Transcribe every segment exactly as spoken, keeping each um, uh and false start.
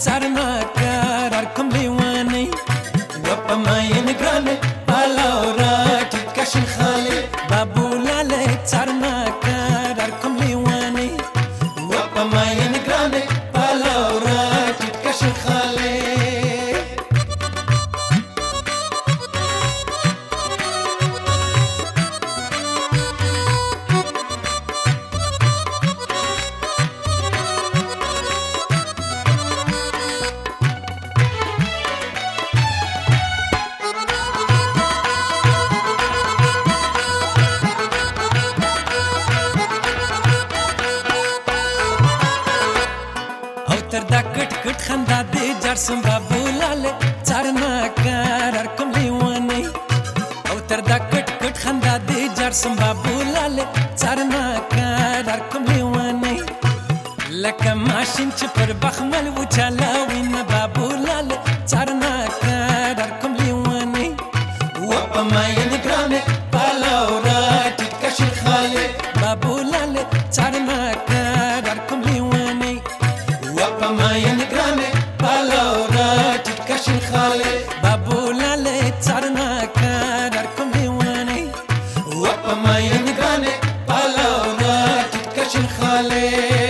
څارنه کار کوم لیوانې و په ماین ګرانې پالاورا ټیټ کشن خالې بابو لاله څارنه کار کوم لیوانې و په ماین ګرانې پالاورا ټیټ کشن خالې تر دا کټ کټ خندا دې جړ سم بابو لاله څارنه کار کوم لیوانې او تر دا کټ کټ خندا دې جړ سم بابو لاله څارنه کار کوم لیوانې لکه ماشین چې پر بخمل و چلاوي نه بابو لاله څارنه کار کوم لیوانې و په ماین ګرانې پالاورا ټیټ کشن خالې بابو لاله څارنه کار کوم لیوانې په ماین ګرانې پالاورا ټیټ کشن خالې بابو لاله څارنه کار کوم لیوانې و په ماین ګرانې پالاورا ټیټ کشن خالې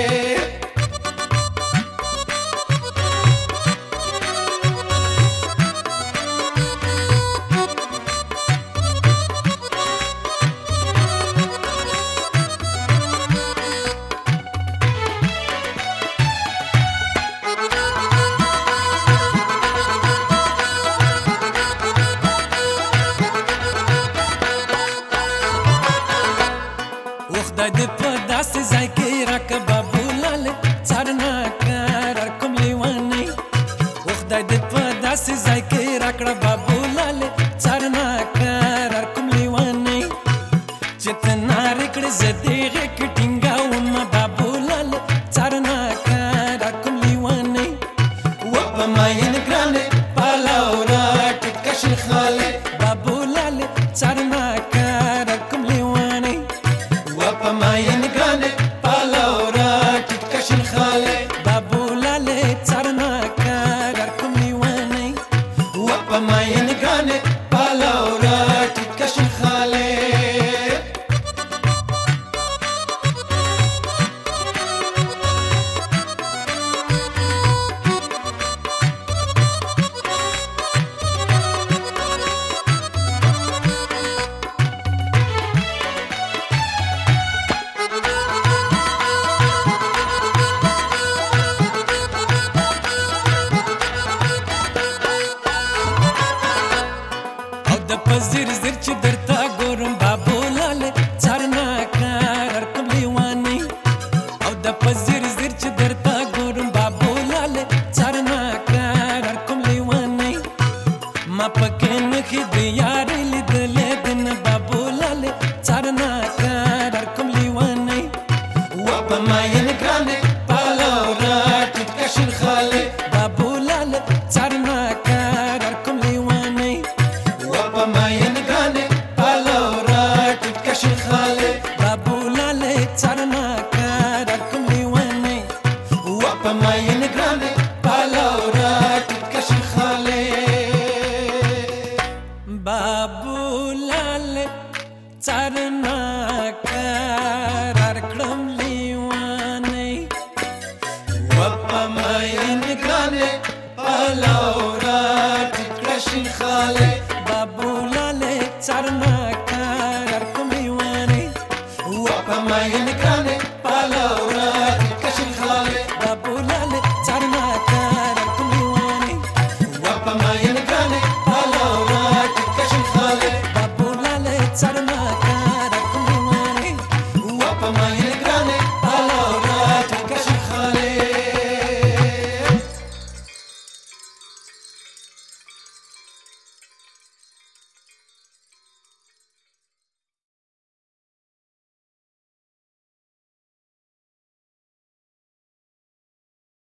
خدای دې په داسې ځای کې راکړه بابو لاله څارنه کار کوم لیوانې خدای دې په داسې ځای کې راکړه بابو لاله څارنه کار کوم لیوانې چې ته نارې کړې زه دې غېږ کې ټینګاوم بابو لاله څارنه کار کوم لیوانې و په ماین ګرانې پالاورا ټیټ کشن خالې بابو لاله څارنه کار کوم لیوانې په ماین ګرانې پالاورا ټیټ کشن خالې بابو لاله څارنه کار کوم لیوانې و په ماین ګرانې پالاورا ټیټ کشن خالې زیر زیر چې درته ګورم بابو لاله څارنه کار کوم لیوانې او د په زیر زیر چې درته ګورم بابو لاله څارنه کار کوم لیوانې ما پکې نښې د یارې لیدلې د نه بابو لاله څارنه کار کوم لیوانې و په ماین ګرانې پالاورا ټیټ کشن خالې بابو لاله څارنه کار کوم لیوانې په ماین ګرانې پالاورا ټیټ کشن خالې بابو لاله څارنه کار کوم لیوانې و په ماین ګرانې پالاورا ټیټ کشن خالې بابو لاله څارنه کار کړم لیوانې و په ماین ګرانې پالاورا ټیټ کشن خالې بابو لاله څارنه کار کوم لیوانې و په ماین